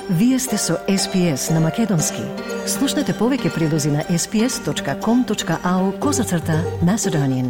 Вие сте со SPS на Македонски. Слушнете повеќе прилози на sps.com.au/Macedonian.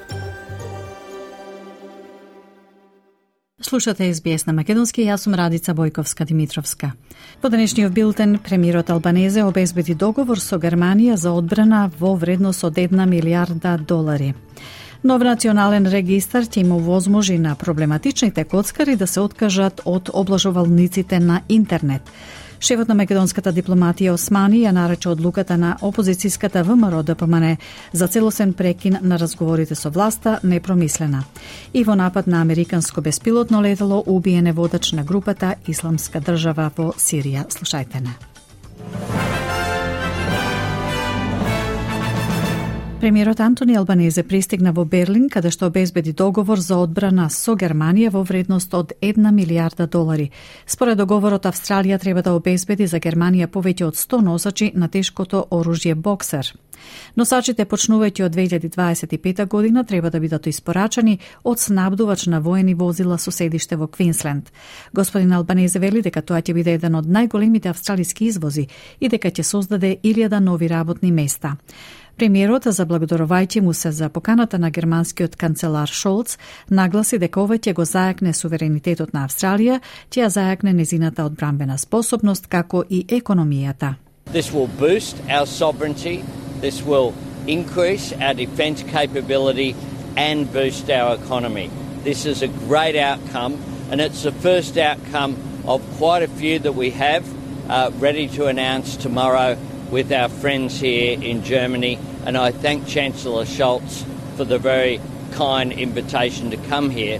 Слушате SBS на Македонски, јас сум Радица Бојковска-Димитровска. По денешниот билтен, премиерот Албанезе обезбеди договор со Германија за одбрана во вредност од $1 милиарда. Нов национален регистар ќе им овозможи на проблематичните коцкари да се откажат од облажувалниците на интернет. Шефот на македонската дипломатија Османи ја нарече одлуката на опозицијската ВМРО-ДПМН за целосен прекин на разговорите со власта непромислена. И во напад на американско беспилотно летало убиене водач на групата Исламска држава во Сирија. Слушајте не. Премиерот Антони Албанезе пристигна во Берлин, каде што обезбеди договор за одбрана со Германија во вредност од $1 милиарда. Според договорот, Австралија треба да обезбеди за Германија повеќе од 100 носачи на тешкото оружје Боксер. Носачите, почнувајќи од 2025 година, треба да бидат испорачани од снабдувач на воени возила со седиште во Квинсленд. Господин Албанезе вели дека тоа ќе биде еден од најголемите австралиски извози и дека ќе создаде 1000 нови работни места. Премиерот, заблагодарувајќи му се за поканата на германскиот канцелар Шолц, нагласи дека ова ќе го зајакне суверенитетот на Австралија, ќе ја зајакне незината одбранбена способност, како и економијата. This will boost our sovereignty, this will increase our defence capability and boost our economy. This is a great outcome, and it's the first outcome of quite a few that we have ready to announce tomorrow with our friends here in Germany, and I thank Chancellor Scholz for the very kind invitation to come here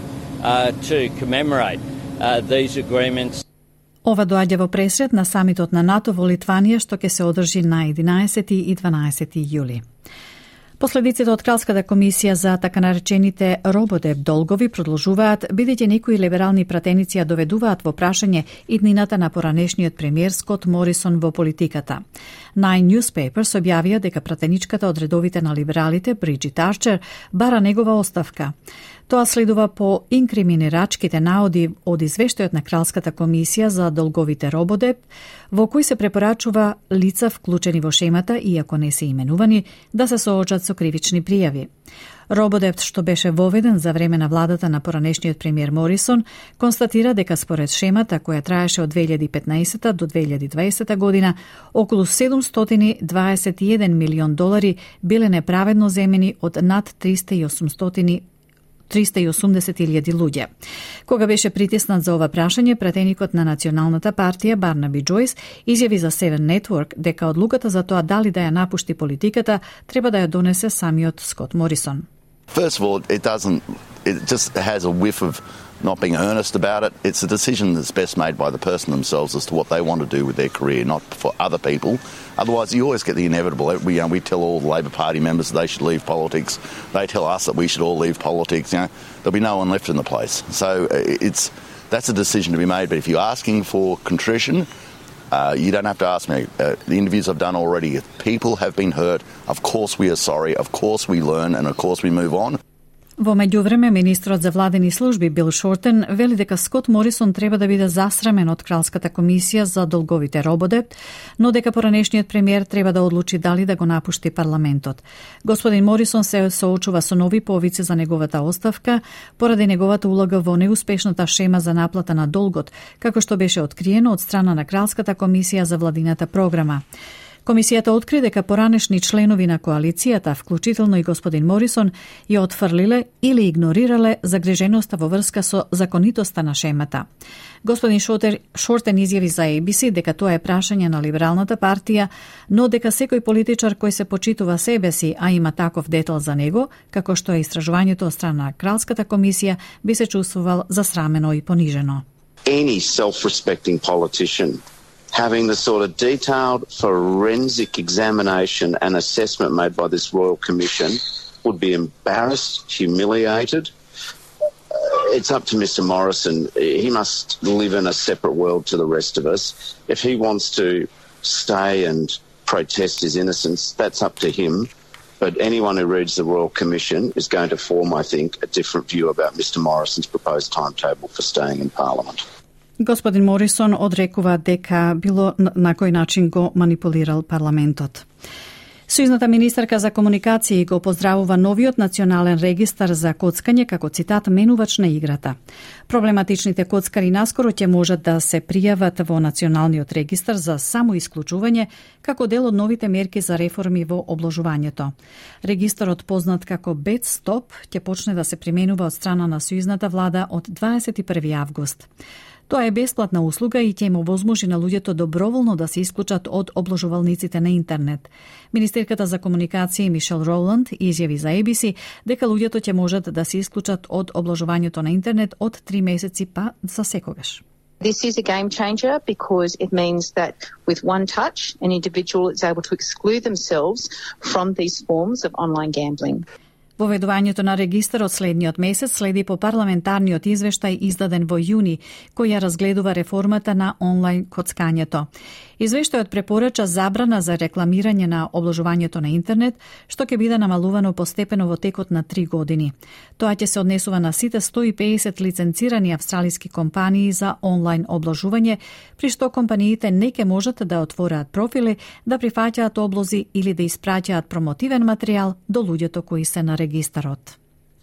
to commemorate these agreements. Ова доаѓа во пресред на самитот на НАТО во Литванија, што ќе се одржи на 11 и 12 јули. Последиците од Кралската комисија за така наречените рободеп долгови продолжуваат, бидејќи некои либерални пратеници ја доведуваат во прашање иднината на поранешниот премиер Скот Морисон во политиката. Nine Newspapers објавија дека пратеничката од редовите на либералите, Бриджит Арчер, бара негова оставка. Тоа следува по инкриминирачките наоди од извештајот на Кралската комисија за долговите рободеп, во кој се препорачува лица вклучени во шемата, иако не се именувани, да се соочат со кривични пријави. Рободеп, што беше воведен за време на владата на поранешниот премиер Морисон, констатира дека според шемата која траеше од 2015 до 2020 година, околу $721 милион биле неправедно земени од над 380.000 луѓе. Кога беше притиснат за ова прашање, пратеникот на Националната партија Барнаби Џојс изјави за Seven Network дека одлуката за тоа дали да ја напушти политиката треба да ја донесе самиот Скот Морисон. First of all, it just has a whiff of not being earnest about it. It's a decision that's best made by the person themselves as to what they want to do with their career, not for other people. Otherwise, you always get the inevitable. We tell all the Labor Party members that they should leave politics. They tell us that we should all leave politics. There'll be no one left in the place. So that's a decision to be made. But if you're asking for contrition, you don't have to ask me. The interviews I've done already, if people have been hurt, of course we are sorry, of course we learn, and of course we move on. Во меѓувреме, министрот за владени служби Бил Шортен вели дека Скот Морисон треба да биде засрамен од Кралската комисија за долговите рободеп, но дека поранешниот премиер треба да одлучи дали да го напушти парламентот. Господин Морисон се соочува со нови повици за неговата оставка поради неговата улога во неуспешната шема за наплата на долгот, како што беше откриено од страна на Кралската комисија за владината програма. Комисијата откри дека поранешни членови на коалицијата, вклучително и господин Морисон, ја отфрлиле или игнорирале загриженоста во врска со законитоста на шемата. Господин Шортен изјави за ABC дека тоа е прашање на либералната партија, но дека секој политичар кој се почитува себе си, а има таков детал за него, како што е истражувањето од страна на Кралската комисија, би се чувствувал засрамено и понижено. Any self-respecting politician having the sort of detailed forensic examination and assessment made by this Royal Commission would be embarrassed, humiliated. It's up to Mr Morrison. He must live in a separate world to the rest of us. If he wants to stay and protest his innocence, that's up to him. But anyone who reads the Royal Commission is going to form, I think, a different view about Mr Morrison's proposed timetable for staying in Parliament. Господин Морисон одрекува дека било на кој начин го манипулирал парламентот. Сојузната министерка за комуникации го поздравува новиот национален регистар за коцкање како цитат менувач на играта. Проблематичните коцкари наскоро ќе можат да се пријават во националниот регистар за самоисклучување како дел од новите мерки за реформи во обложувањето. Регистарот познат како BED-STOP ќе почне да се применува од страна на сојузната влада од 21 август. Тоа е бесплатна услуга и ќе им овозможи на луѓето доброволно да се исклучат од обложувалниците на интернет. Министерката за комуникации Мишел Роланд изјави за ABC дека луѓето ќе можат да се исклучат од обложувањето на интернет од 3 месеци па за секогаш. This is a game changer because it means that with one touch, an individual is able to exclude themselves from these forms of online gambling. Воведувањето на регистарот следниот месец следи по парламентарниот извештај издаден во јуни, кој ја разгледува реформата на онлайн коцкањето. Извештајот препорача забрана за рекламирање на обложувањето на интернет, што ќе биде намалувано постепено во текот на 3 години. Тоа ќе се однесува на сите 150 лиценцирани австралиски компании за онлайн обложување, при што компаниите не ќе можат да отвораат профили, да прифаќаат облози или да испраќаат промотивен материјал до луѓето кои се на регистарот.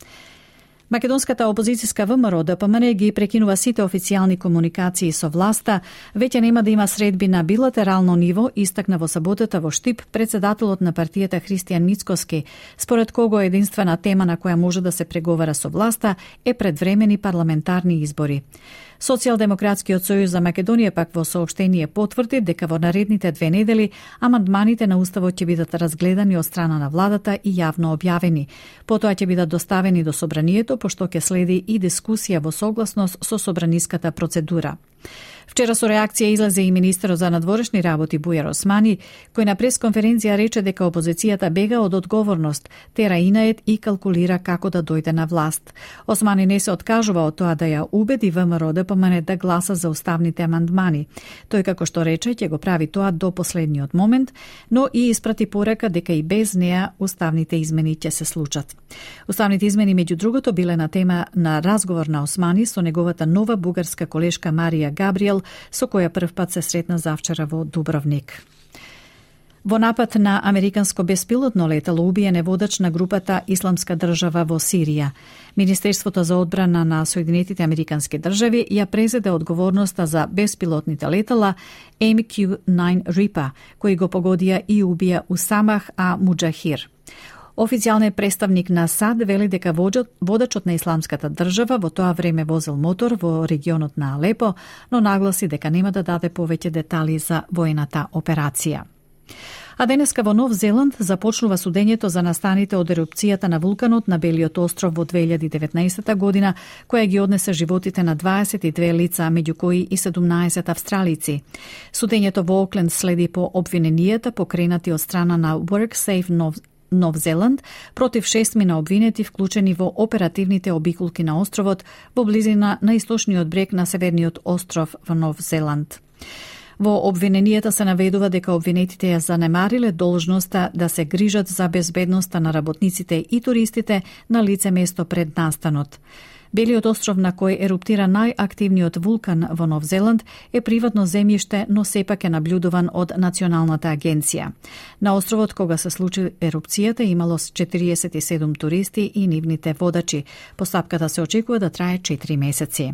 Македонската опозицијска ВМРО ДПМН ги прекинува сите официјални комуникации со власта, веќе нема да има средби на билатерално ниво, истакна во саботата во Штип председателот на партијата Христијан Мицкоски, според кого единствена тема на која може да се преговара со власта е предвремени парламентарни избори. Социјалдемократскиот сојуз за Македонија пак во соопштение потврди дека во наредните 2 недели амандманите на уставот ќе бидат разгледани од страна на владата и јавно објавени. Потоа ќе бидат доставени до собранието, пошто ќе следи и дискусија во согласност со собраниската процедура. Вчера со реакција излезе и министерот за надворешни работи Бујар Османи, кој на пресконференција рече дека опозицијата бега од одговорност, тера инаед и калкулира како да дојде на власт. Османи не се откажува од тоа да ја убеди ВМРО ДПМН да гласа за уставните амандмани. Тој, како што рече, ќе го прави тоа до последниот момент, но и испрати порака дека и без неа уставните измени ќе се случат. Уставните измени, меѓу другото, биле на тема на разговор на Османи со неговата нова бугарска колешка Марија Габриел, со која првпат се сретна завчера во Дубровник. Во напад на американско беспилотно летало убиен е водач на групата Исламска држава во Сирија. Министерството за одбрана на Соединетите Американски држави ја презеде одговорноста за беспилотните летала MQ-9 Reaper, кои го погодија и убија Усамах Муџахир. Официјалниот представник на САД вели дека водачот на Исламската држава во тоа време возел мотор во регионот на Алепо, но нагласи дека нема да даде повеќе детали за воената операција. А денеска во Нов Зеланд започнува судењето за настаните од ерупцијата на вулканот на Белиот остров во 2019 година, која ги однесе животите на 22 лица, меѓу кои и 17 австралици. Судењето во Окленд следи по обвиненијата покренати од страна на WorkSafe Нов Зеланд против 6 на обвинети вклучени во оперативните обиколки на островот во близина на источниот брег на северниот остров во Нов Зеланд. Во обвиненијата се наведува дека обвинетите ја занемариле должноста да се грижат за безбедноста на работниците и туристите на лице место пред настанот. Белиот остров, на кој еруптира најактивниот вулкан во Нов Зеланд, е приватно земјиште, но сепак е наблюдуван од Националната агенција. На островот, кога се случи ерупцијата, имало 47 туристи и нивните водачи. Постапката се очекува да трае 4 месеци.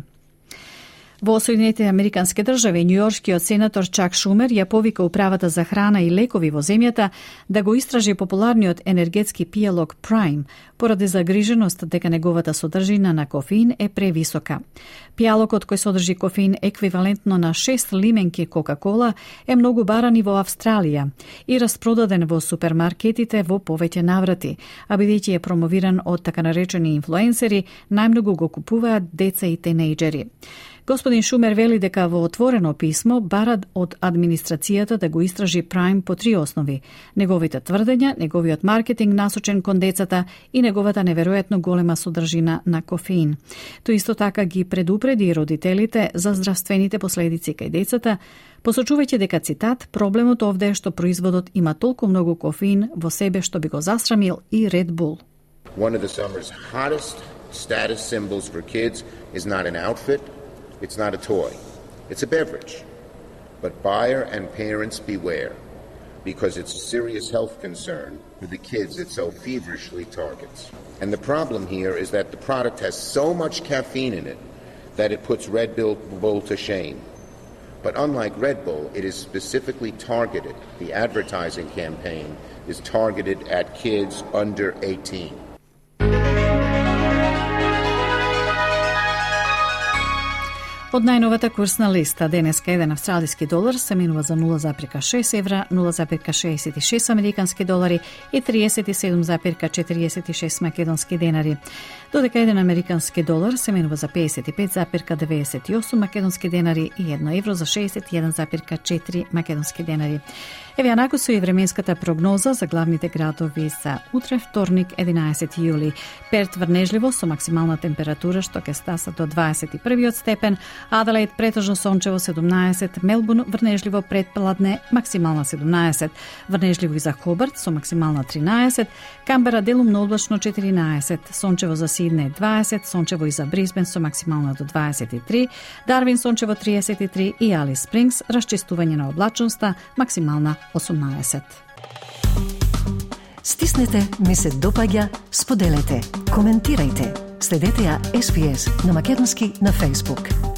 Во Соединетите Американски држави, њујоршкиот сенатор Чак Шумер ја повика управата за храна и лекови во земјата да го истражи популарниот енергетски пијалок Prime, поради загриженост дека неговата содржина на кофеин е превисока. Пијалокот, кој содржи кофеин еквивалентно на 6 лименки Кока-кола, е многу баран и во Австралија и распродаден во супермаркетите во повеќе наврати, а бидејќи е промовиран од така наречени инфлуенсери, најмногу го купуваат деца и тинејџери. Господин Шумер вели дека во отворено писмо барат од администрацијата да го истражи Prime по 3 основи: неговите тврдења, неговиот маркетинг насочен кон децата и неговата неверојатно голема содржина на кофеин. Тој исто така ги предупреди родителите за здравствените последици кај децата, посочувајќи дека, цитат, проблемот овде е што производот има толку многу кофеин во себе што би го засрамил и Red Bull. One of the summer's hottest status symbols for kids is not an outfit. It's not a toy. It's a beverage. But buyer and parents beware, because it's a serious health concern for the kids it so feverishly targets. And the problem here is that the product has so much caffeine in it that it puts Red Bull to shame. But unlike Red Bull, it is specifically targeted. The advertising campaign is targeted at kids under 18. Од најновата курсна листа, денеска еден австралиски долар се минува за 0,6 евра, 0,66 американски долари и 37,46 македонски денари. Додека еден американски долар се менува за 55,98 македонски денари и 1 евро за 61,4 македонски денари. Еве анаку со и временската прогноза за главните градови за утре, вторник, 11 јули. Перт врнежливо со максимална температура што ќе стаса до 21 степен, Аделаид претежно сончево 17, Мелбурн врнежливо предпладне, максимална 17, врнежливо и за Хобарт со максимална 13, Камбера делумно облачно 14, сончево за Сиднеј 20, сончево и за Брисбен со максимална до 23, Дарвин сончево 33 и Алис Спрингс расчистување на облачноста, максимална 18. Стиснете, ми се допаѓа, споделете, коментирајте. Следете ја SPS на Македонски на Facebook.